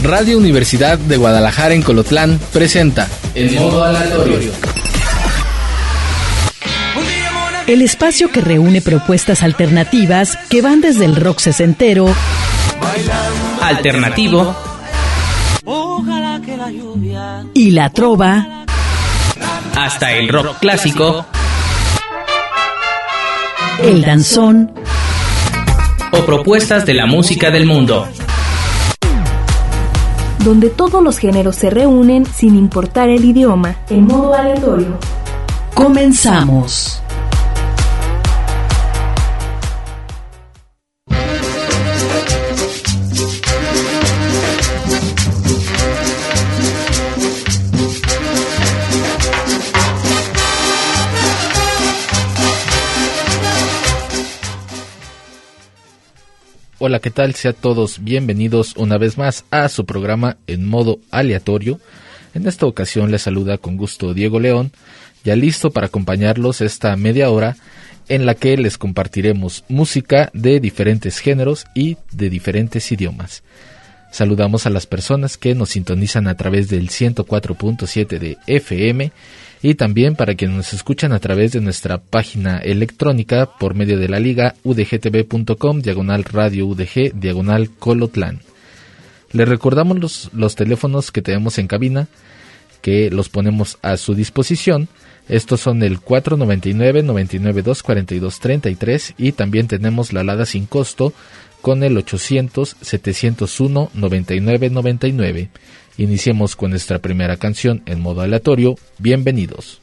Radio Universidad de Guadalajara en Colotlán presenta En Modo Aleatorio. El espacio que reúne propuestas alternativas que van desde el rock sesentero, alternativo y la trova, hasta el rock clásico, el danzón o propuestas de la música del mundo, donde todos los géneros se reúnen sin importar el idioma, en modo aleatorio. Comenzamos. Hola, ¿qué tal? Sean todos bienvenidos una vez más a su programa En Modo Aleatorio. En esta ocasión les saluda con gusto Diego León, ya listo para acompañarlos esta media hora en la que les compartiremos música de diferentes géneros y de diferentes idiomas. Saludamos a las personas que nos sintonizan a través del 104.7 de FM y también para quienes nos escuchan a través de nuestra página electrónica por medio de la liga udgtv.com, /radio UDG, /Colotlán. Les recordamos los teléfonos que tenemos en cabina, que los ponemos a su disposición. Estos son el 499-992-4233 y también tenemos la alada sin costo con el 800-701-9999. Iniciemos con nuestra primera canción en modo aleatorio. Bienvenidos.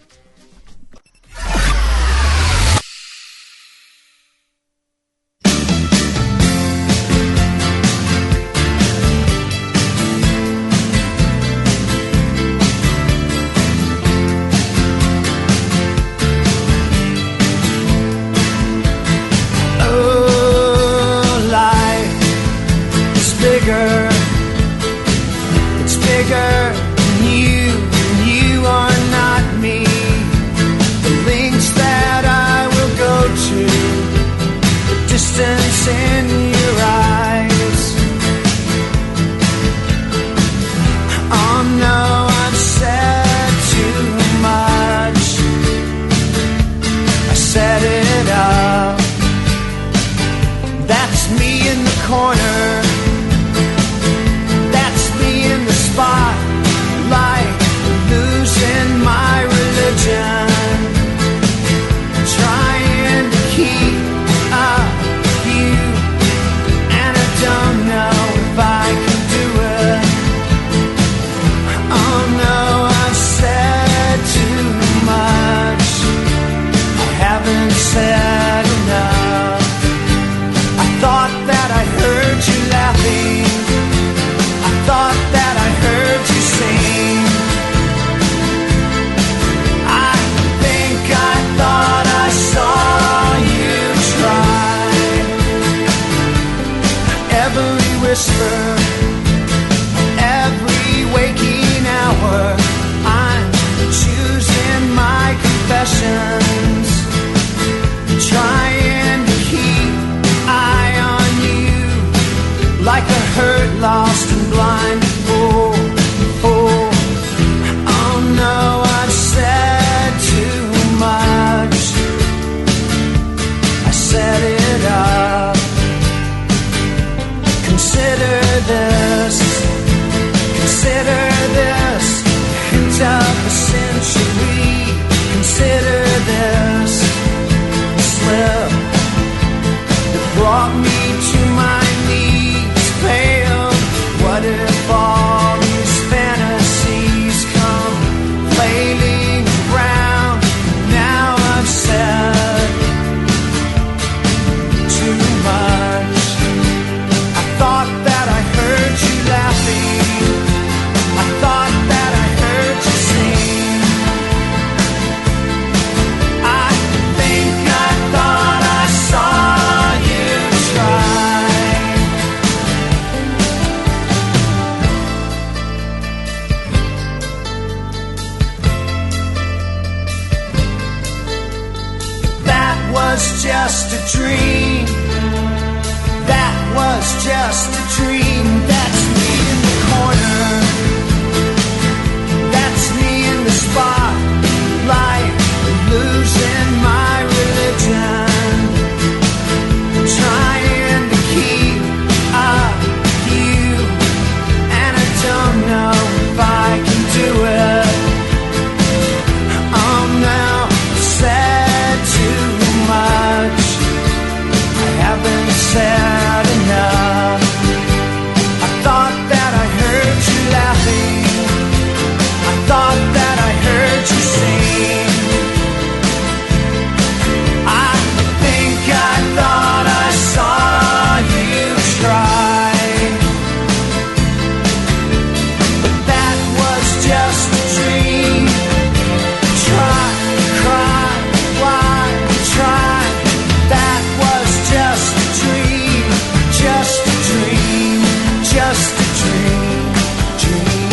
just a dream. That was just a dream. That's me in the corner. just a dream, dream.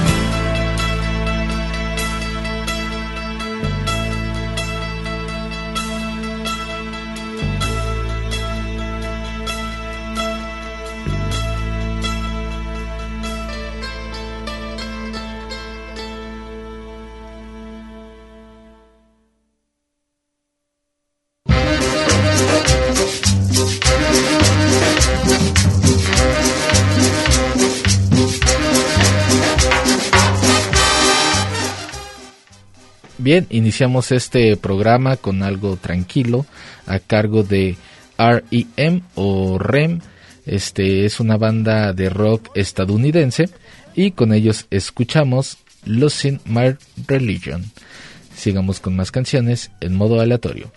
Bien, iniciamos este programa con algo tranquilo a cargo de R.E.M. o REM. Es una banda de rock estadounidense y con ellos escuchamos Losing My Religion. Sigamos con más canciones en modo aleatorio.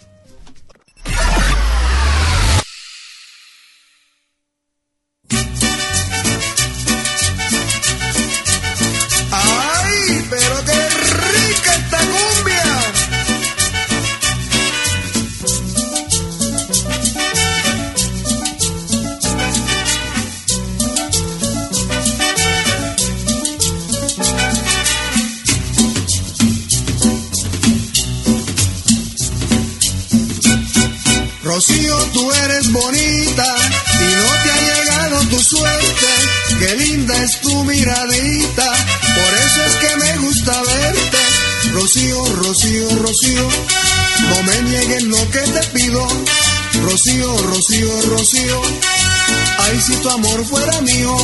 Rocío, tú eres bonita y no te ha llegado tu suerte. Qué linda es tu miradita, por eso es que me gusta verte. Rocío, Rocío, Rocío, no me niegues lo que te pido. Rocío, Rocío, Rocío, ay, si tu amor fuera mío.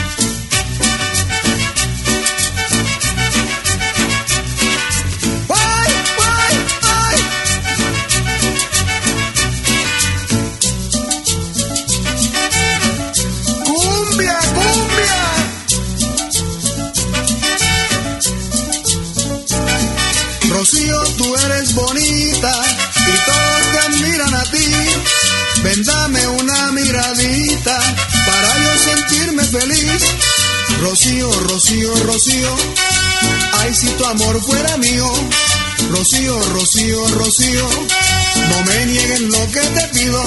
Rocío, tú eres bonita y todos te admiran a ti. Ven, dame una miradita para yo sentirme feliz. Rocío, Rocío, Rocío, ay, si tu amor fuera mío. Rocío, Rocío, Rocío, no me niegues lo que te pido.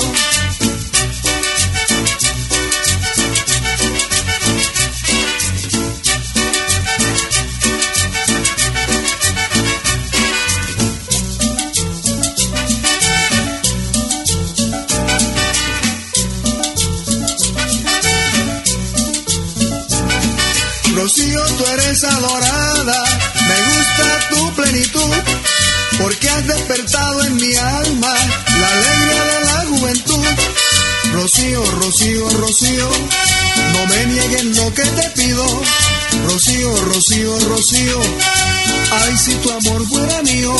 Rocío, tú eres adorada, me gusta tu plenitud, porque has despertado en mi alma la alegría de la juventud. Rocío, Rocío, Rocío, no me niegues lo que te pido. Rocío, Rocío, Rocío, ay, si tu amor fuera mío.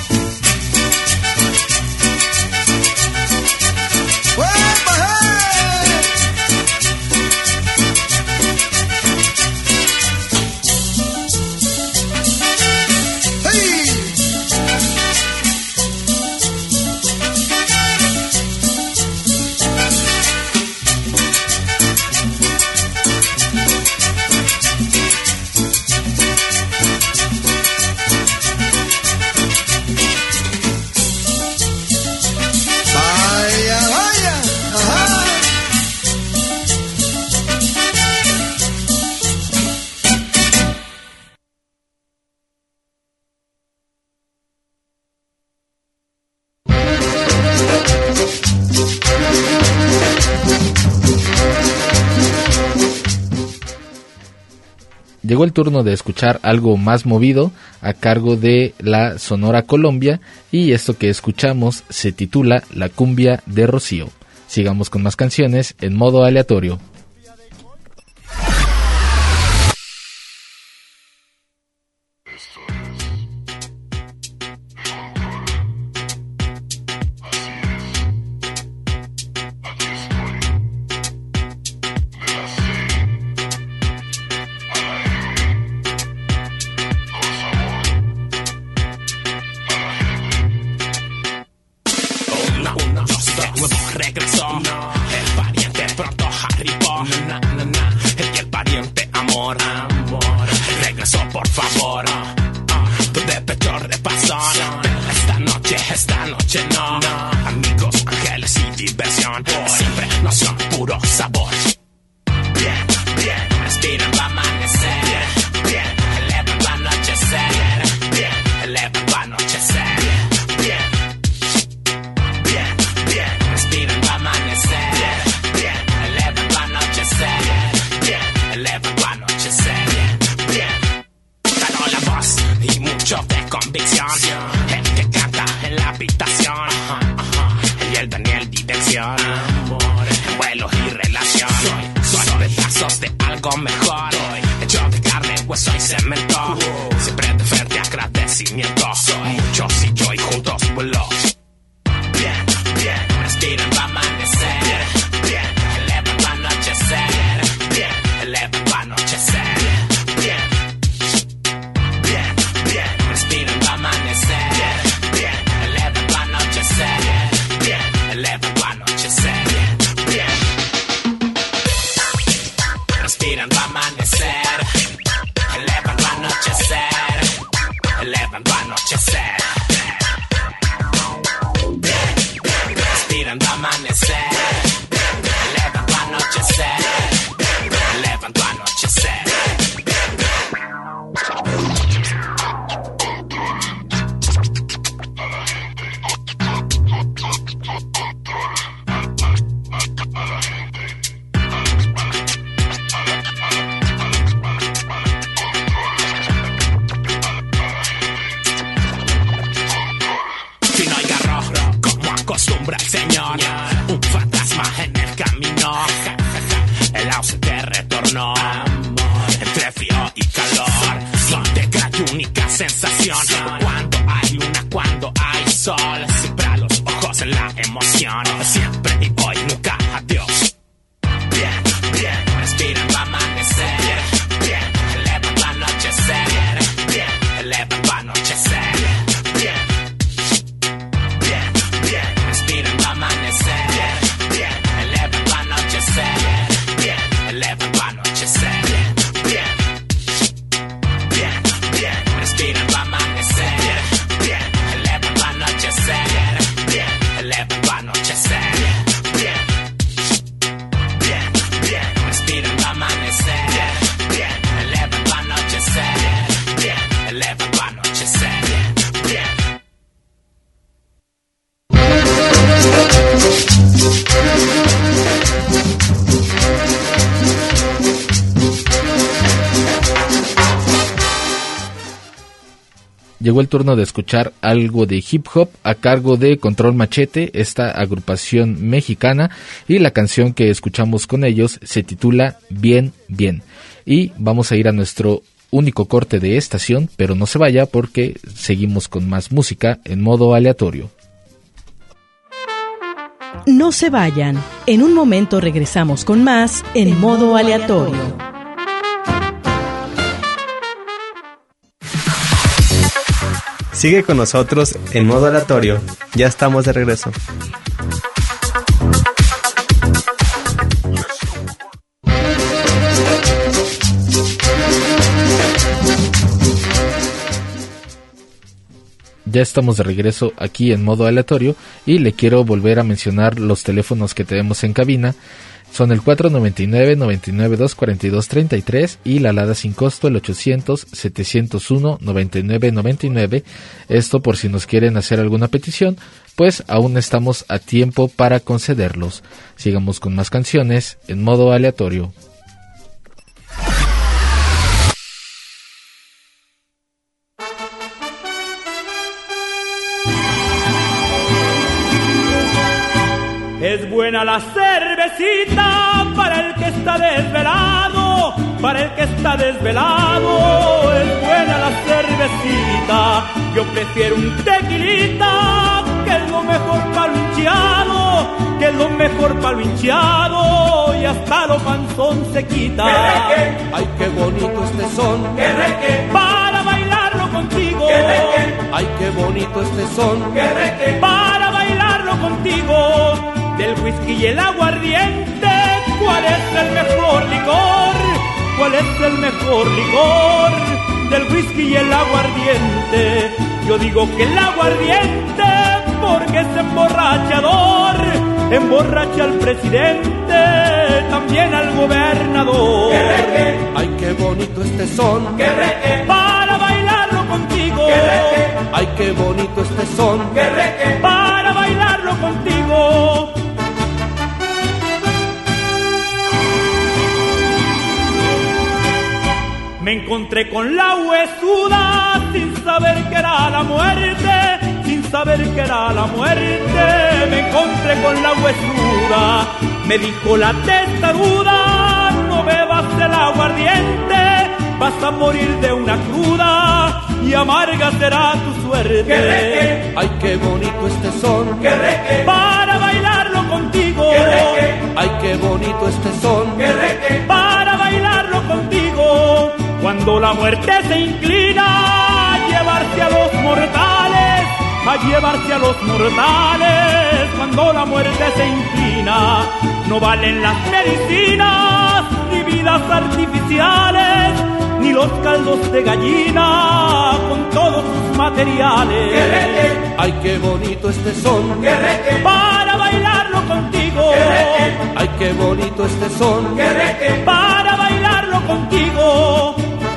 Llegó el turno de escuchar algo más movido a cargo de la Sonora Colombia, y esto que escuchamos se titula La Cumbia de Rocío. Sigamos con más canciones en modo aleatorio. Esta noche no, amigos, ángeles y diversión, siempre no son puro sabor. Bien, bien. juntos de algo mejor. Hecho de carne, hueso y cemento. Siempre de frente agradecimiento. Muchos y yo y juntos vuelo. Bien, bien, respiren va a amanecer. Bien, eleva va a anochecer. Bien, eleva va a anochecer. Bien, bien, bien, respiren va a amanecer. Bien, eleva va a anochecer. Bien, eleva va a anochecer. Bien, respiren va a amanecer. Eleva va a anochecer. Eleva va a anochecer. Respiran va a amanecer, elevan va a anochecer, elevan va a anochecer. Si no hay garro, como acostumbra el señor, un fantasma en el camino, el ausente retornó, entre frío y calor, integra tu única sensación, cuando hay luna, cuando hay sol, siempre a los ojos en la emoción, siempre y hoy, nunca adiós. Bien, bien, respiran va a amanecer, bien, elevan va a anochecer, bien, elevan va a anochecer, bien. Bien, bien, respiren va a amanecer. Bien, elevan va a anochecer. Bien, elevan va a anochecer. Bien, bien, bien, respiren va a amanecer. Bien, elevan va a anochecer. Bien, elevan va a anochecer. Bien, bien, bien, respiren va a amanecer. Bien, elevan va a anochecer. Bien, elevan va a anochecer. Bien. Llegó el turno de escuchar algo de hip hop a cargo de Control Machete, esta agrupación mexicana, y la canción que escuchamos con ellos se titula Bien, Bien. Y vamos a ir a nuestro único corte de estación, pero no se vaya porque seguimos con más música en modo aleatorio. No se vayan. En un momento regresamos con más en modo aleatorio. Sigue con nosotros en modo aleatorio. Ya estamos de regreso. Ya estamos de regreso aquí en modo aleatorio y le quiero volver a mencionar los teléfonos que tenemos en cabina. Son el 499-99-242-33 y la alada sin costo el 800-701-9999. Esto por si nos quieren hacer alguna petición, pues aún estamos a tiempo para concederlos. Sigamos con más canciones en modo aleatorio. Es buena la cervecita para el que está desvelado, para el que está desvelado. Es buena la cervecita, yo prefiero un tequilita, que es lo mejor para lo hinchado, que es lo mejor para lo hinchado, y hasta lo panzón se quita. Ay, qué bonito este son, para bailarlo contigo. Ay, qué bonito este son, para bailarlo contigo. Del whisky y el aguardiente, ¿cuál es el mejor licor? ¿Cuál es el mejor licor? Del whisky y el aguardiente, yo digo que el aguardiente, porque es emborrachador, emborracha al presidente, también al gobernador. Ay, qué bonito este son, para bailarlo contigo. Ay, qué bonito este son, para bailarlo contigo. Me encontré con la huesuda sin saber que era la muerte, sin saber que era la muerte. Me encontré con la huesuda, me dijo la testaruda, no bebas vas a morir de una cruda y amarga será tu suerte. Ay, qué bonito este son, para bailarlo contigo. Ay, qué bonito este son, para bailarlo contigo. Cuando la muerte se inclina a llevarse a los mortales, a llevarse a los mortales. Cuando la muerte se inclina, no valen las medicinas, ni vidas artificiales, ni los caldos de gallina con todos sus materiales. Ay, qué bonito este son, para bailarlo contigo. Ay, qué bonito este son, para bailarlo contigo.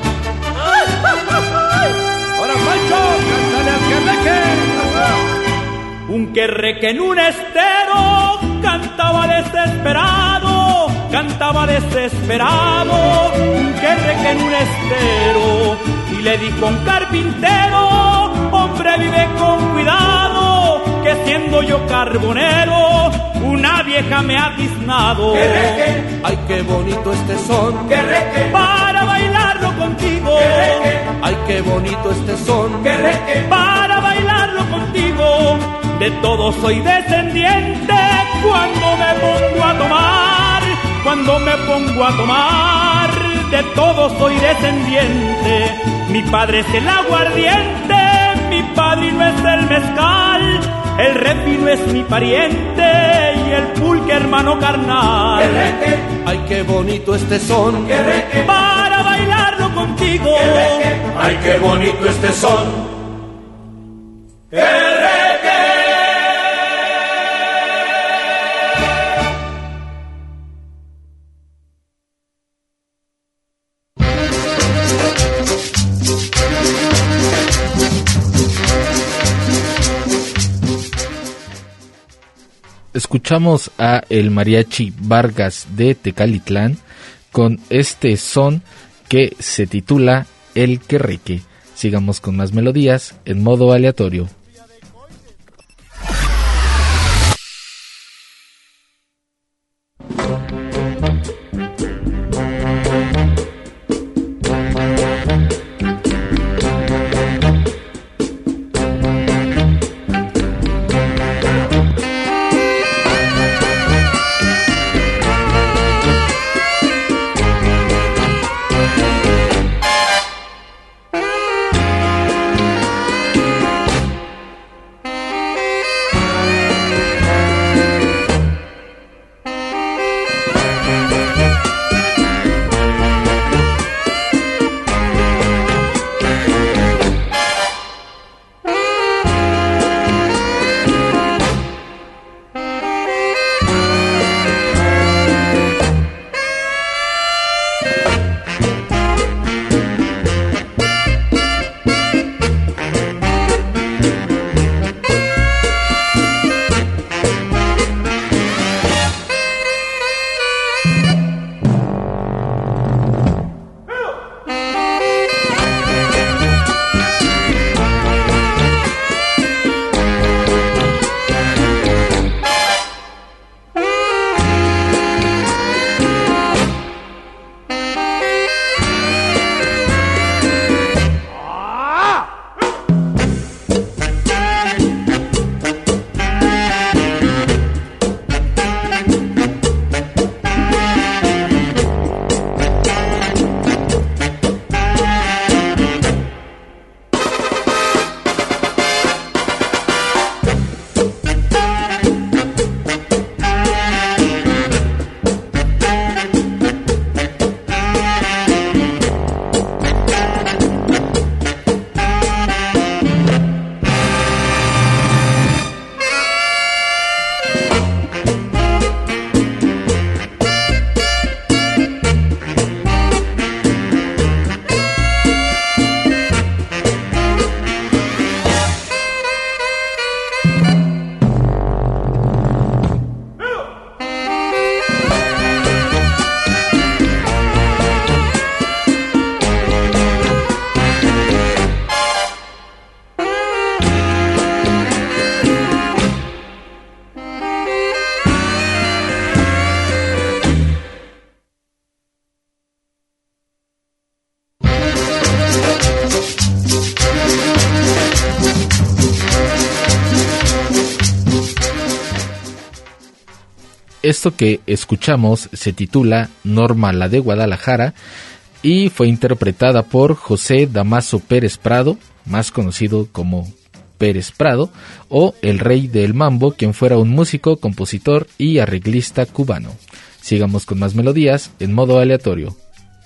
Ahora Pancho, cántale al querreque. Un querreque en un estero cantaba desesperado, cantaba desesperado. Un querreque en un estero y le dijo a un carpintero: hombre, vive con cuidado, que siendo yo carbonero, una vieja me ha tiznado. Ay, qué bonito este son, para bailarlo contigo. Ay, qué bonito este son, para bailarlo contigo. De todo soy descendiente cuando me pongo a tomar, cuando me pongo a tomar. De todo soy descendiente. Mi padre es el aguardiente, mi padrino es el mezcal, el refino es mi pariente y el pulque hermano carnal. Ay, qué bonito este son, para bailarlo contigo. Ay, qué bonito este son. Escuchamos a el Mariachi Vargas de Tecalitlán con este son que se titula El Querreque. Sigamos con más melodías en modo aleatorio. Esto que escuchamos se titula Norma la de Guadalajara y fue interpretada por José Damaso Pérez Prado, más conocido como Pérez Prado, o el Rey del Mambo, quien fuera un músico, compositor y arreglista cubano. Sigamos con más melodías en modo aleatorio.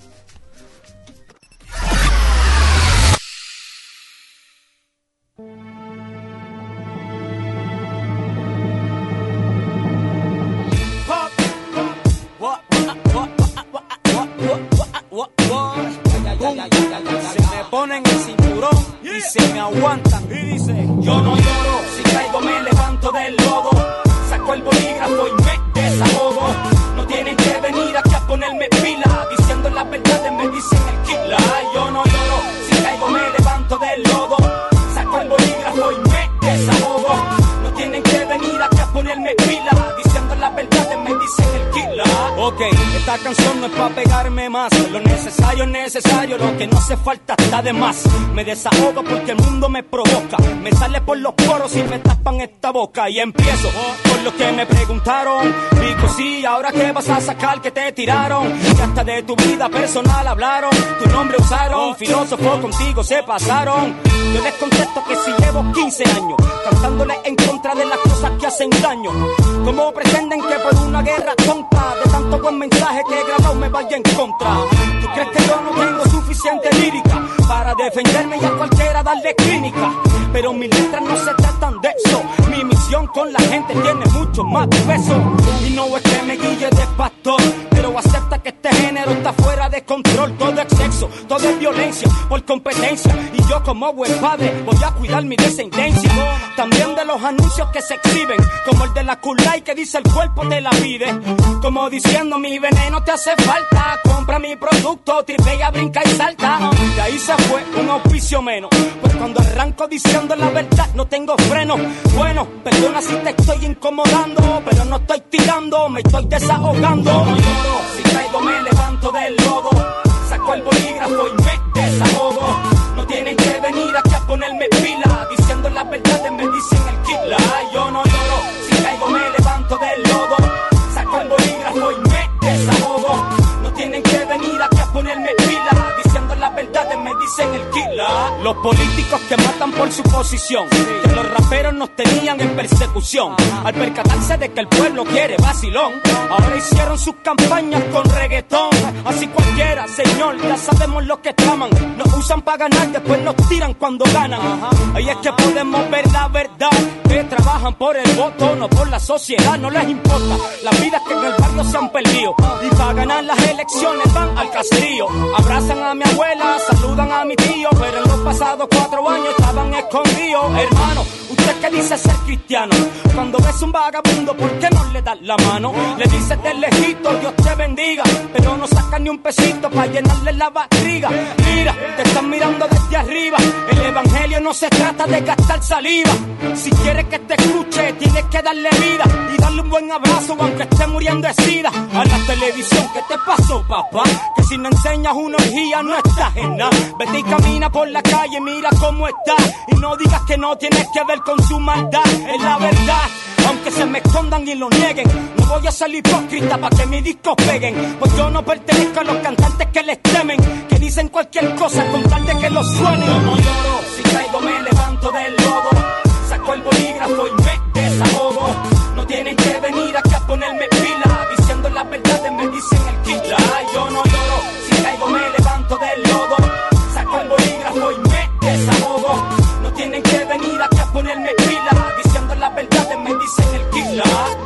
Se me ponen el cinturón y se me aguantan. Y dice: yo no lloro, si caigo me levanto del lodo. Saco el bolígrafo y me desahogo. No tienen que venir aquí a ponerme pila, diciendo las verdades me dicen el kila. Yo no lloro, si caigo me levanto del lodo. Saco el bolígrafo y me desahogo. No tienen que venir aquí a ponerme pila, diciendo las verdades me dicen el kila. Ok, esta canción no es pa' pegarme más. Lo necesario es necesario, lo que no hace falta está de más. Me desahogo porque el mundo me provoca. Me sale por los poros y me tapan esta boca. Y empiezo con lo que me preguntaron. Digo sí, ahora qué vas a sacar que te tiraron. Y hasta de tu vida personal hablaron. Tu nombre usaron, filósofo contigo se pasaron. Yo les contesto que si llevo 15 años cantándole en contra de las cosas que hacen daño. ¿Cómo pretenden que por una guerra tonta de tanto buen mensaje que he grabado me vaya en contra? ¿Tú crees que yo no tengo suficiente lírica para defenderme y a cualquiera darle clínica? Pero mis letras no se tratan de eso. Mi misión con la gente tiene mucho más peso. Y no es que me guille de pastor, pero acepta que este género está fuera de control. Todo es sexo, todo es violencia por competencia. Y yo como buen padre voy a cuidar mi descendencia. También de los anuncios que se exhiben, como el de la Kulai que dice el cuerpo te la pide. Como diciendo mi veneno te hace falta. Compra mi producto, tripea, brinca y salta. De ahí se fue un auspicio menos. Pues cuando arranco diciendo la verdad no tengo freno. Bueno, perdona si te estoy incomodando, pero no estoy tirando, me estoy desahogando. No lloro, si caigo me levanto del lodo. Saco el bolígrafo y me desahogo. No tienen que venir aquí a ponerme pila, diciendo las verdades me dicen el kila. Yo no lloro, si caigo me levanto del lodo. Saco el bolígrafo y me desahogo. No tienen que venir aquí a ponerme pila, diciendo las verdades me dicen el kila. Los políticos que matan por su posición, que los raperos nos tenían en persecución. Al percatarse de que el pueblo quiere vacilón, ahora hicieron sus campañas con reggaetón. Así cualquiera, señor, ya sabemos lo que traman. Nos usan para ganar, después nos tiran cuando ganan. Ahí es que podemos ver la verdad, que trabajan por el voto, no por la sociedad. No les importa las vidas que en el barrio se han perdido, y para ganar las elecciones van al caserío. Abrazan a mi abuela, saludan a mi tío, pero en los pasados 4 años estaban escondidos. Hermano, usted que dice ser cristiano, cuando ves un vagabundo, ¿por qué no le das la mano? Le dices de lejito, Dios te bendiga, pero no sacas ni un pesito para llenarle la barriga. Mira, te están mirando desde arriba. El evangelio no se trata de gastar saliva. Si quieres que te escuche, tienes que darle vida y darle un buen abrazo aunque esté muriendo de sida. A la televisión, ¿qué te pasó, papá? Que si no enseñas una orgía no estás en nada. Vete y camina por la calle, mira cómo está, y no digas que no tienes que ver con su maldad. Es la verdad, aunque se me escondan y lo nieguen. No voy a ser hipócrita para que mis discos peguen, pues yo no pertenezco a los cantantes que les temen, que dicen cualquier cosa con tal de que lo suenen. Yo no lloro, si caigo me levanto del lodo. Saco el bolígrafo y me desahogo. No tienen que venir aquí a ponerme pila, diciendo las verdades me dicen el kila. Yo no lloro, si caigo me levanto del lodo. Saco el bolígrafo y me desahogo. No tienen que venir aquí a ponerme pila, diciendo las verdades me dicen el kila.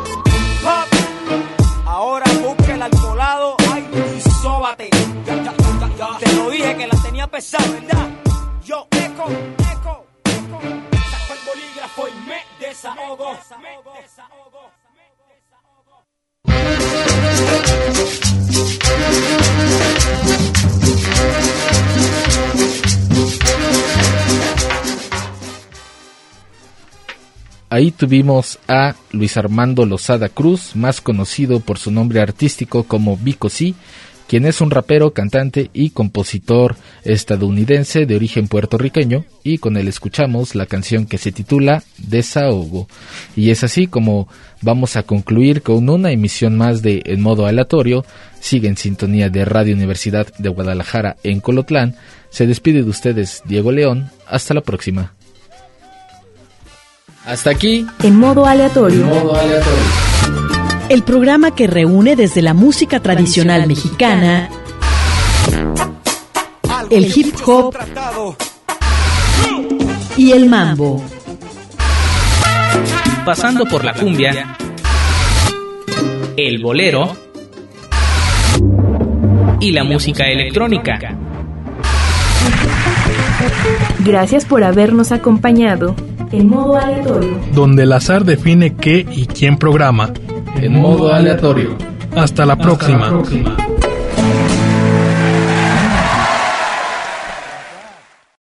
Ahora busque el alcoholado, ay, y sóbate. Te lo dije que la tenía pesada, ¿verdad? Yo eco. Saco el bolígrafo y me desahogo. Ahí tuvimos a Luis Armando Lozada Cruz, más conocido por su nombre artístico como Vico C, quien es un rapero, cantante y compositor estadounidense de origen puertorriqueño, y con él escuchamos la canción que se titula Desahogo. Y es así como vamos a concluir con una emisión más de En Modo Aleatorio. Sigue en sintonía de Radio Universidad de Guadalajara en Colotlán. Se despide de ustedes Diego León. Hasta la próxima. Hasta aquí En Modo Aleatorio. El programa que reúne desde la música tradicional mexicana, el hip hop y el mambo, pasando por la cumbia, el bolero y la música electrónica. Gracias por habernos acompañado. En Modo Aleatorio, donde el azar define qué y quién programa. En Modo Aleatorio. Hasta la próxima.